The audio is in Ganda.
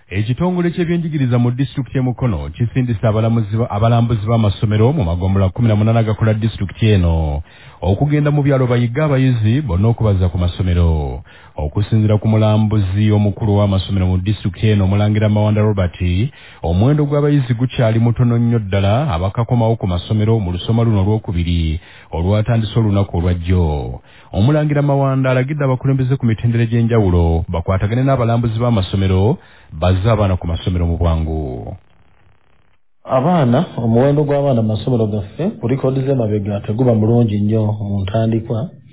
Ekitongole ky'ebyenjigiriza mu disitulikiti y'Emukono kisindisa abalambuzi b'amasomero mu magombolola 18 agakola disitulikiti eno okugenda mu byalo bayiga abayizi bonna okubaza ku masomero. Okusinziira ku mulambuzi omukulu w'amasomero mu disitulikiti eno Omulangira Mawanda Robert, omuwendo gw'abayizi gukyali mutono nnyo ddala abakakomawo ku masomero mu lusoma luno olwokubiri olwatandise olunaku olwajjo. Omulangira Mawanda alagidde abakulembeze ku mitendera gy'enjawulo bakwatagane n'abalambuzi b'amasomero bazze abaana ku masomero mu bwangu. Omuwendo gw'abaana mu masomero gaffe ku likodi z'emabega teguba mulungi nnyo mu ntandikwa